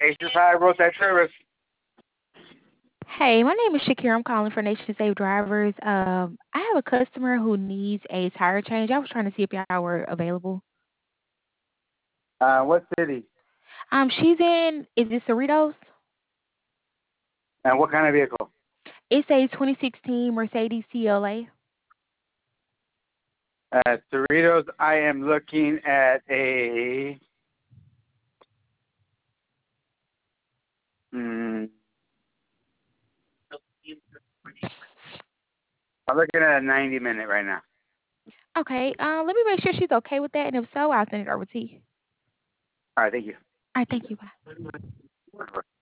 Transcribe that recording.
Aces High Roadside Service. Hey, my name is Shakira. I'm calling for Nation Safe Drivers. I have a customer who needs a tire change. I was trying to see if y'all were available. What city? She's in. Is it Cerritos? And what kind of vehicle? It's a 2016 Mercedes CLA. Cerritos, I am looking at a. Hmm, I'm looking at a 90-minute right now. Okay. Let me make sure she's okay with that, and if so, I'll send it over to you. All right, thank you. All right. Thank you. Bye.